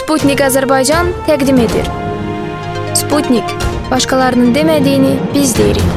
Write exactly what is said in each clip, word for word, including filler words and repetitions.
Sputnik Azərbaycan təqdim edir. Sputnik, başqalarının demədiyini biz deyirik.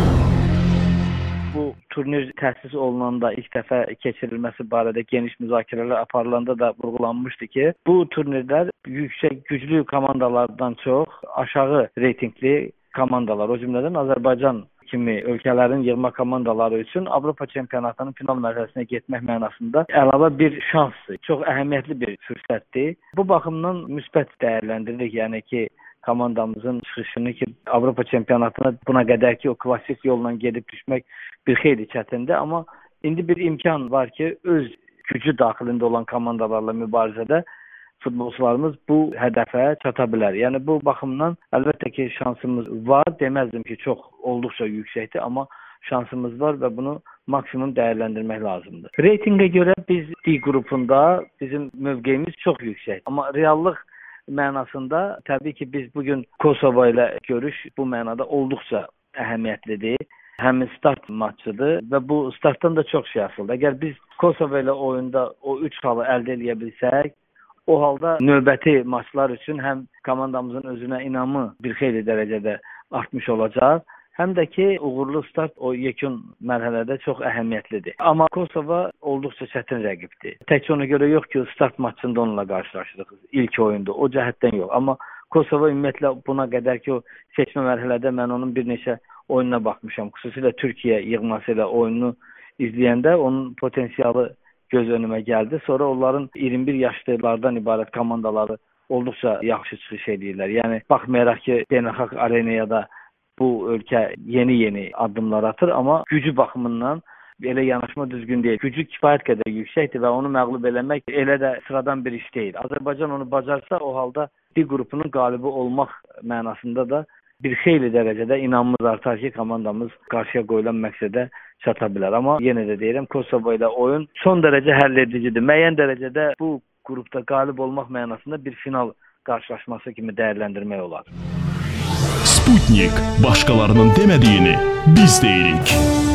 Bu turnir təsis olunanda ilk dəfə keçirilməsi barədə geniş müzakirələr aparılanda da vurğulanmışdı ki, bu turnirlər yüksək güclü komandalardan çox aşağı reytingli komandalar, o cümlədən Azərbaycan kimi ölkələrin yığma komandaları üçün Avropa çempionatının final mərhələsinə getmək mənasında əlavə bir şansdır. Çox əhəmiyyətli bir fürsətdir. Bu baxımdan müsbət dəyərləndiririk. Yəni ki, komandamızın çıxışını ki, Avropa çempionatına buna qədər ki, o klassik yolla gedib düşmək bir xeyli çətindir. Amma indi bir imkan var ki, öz gücü daxilində olan komandalarla mübarizədə futbolçularımız bu hədəfə çata bilər. Yəni bu baxımdan əlbəttə ki, şansımız var. Deməzdim ki, çox olduqca yüksəkdir, amma şansımız var və bunu maksimum dəyərləndirmək lazımdır. Reytinqə görə biz D qrupunda bizim mövqeyimiz çox yüksək. Amma reallıq mənasında təbii ki, biz bugün Kosovo ilə görüş bu mənada olduqca əhəmiyyətlidir. Həmin start maçıdır və bu startdan da çox şey asıldı. Əgər biz Kosovo ilə oyunda o üç xalı əldə edə bilsək, o halda növbəti maçlar üçün həm komandamızın özünə inamı bir xeyli dərəcədə artmış olacaq, həm də ki, uğurlu start o yekun mərhələdə çox əhəmiyyətlidir. Amma Kosovo olduqca çətin rəqibdir. Tək ona görə yox ki, start maçında onunla qarşılaşdıq ilk oyunda, o cəhətdən yox. Amma Kosovo ümumiyyətlə buna qədər ki, o seçmə mərhələdə mən onun bir neçə oyununa baxmışam. Xüsusilə Türkiyə yığması ilə oyununu izləyəndə onun potensialı göz önümə gəldi. Sonra onların iyirmi bir yaşlılardan ibarət komandaları olduqca yaxşı çıxış edirlər. Yəni, baxmayaraq ki, beynəlxalq arenaya da bu ölkə yeni-yeni addımlar atır, amma gücü baxımından elə yanaşma düzgün deyil. Gücü kifayət qədər yüksəkdir və onu məğlub eləmək elə də sıradan bir iş deyil. Azərbaycan onu bacarsa, o halda D qrupunun qalibi olmaq mənasında da bir xeyli dərəcədə inamımız artar ki, komandamız qarşıya qoyulan məqsədə çata bilər. Amma yenə də deyirəm, Kosovo ilə oyun son dərəcə həll edicidir. Müəyyən dərəcədə bu qrupda qalib olmaq mənasında bir final qarşılaşması kimi dəyərləndirmək olar. Sputnik, başqalarının demədiyini biz deyirik.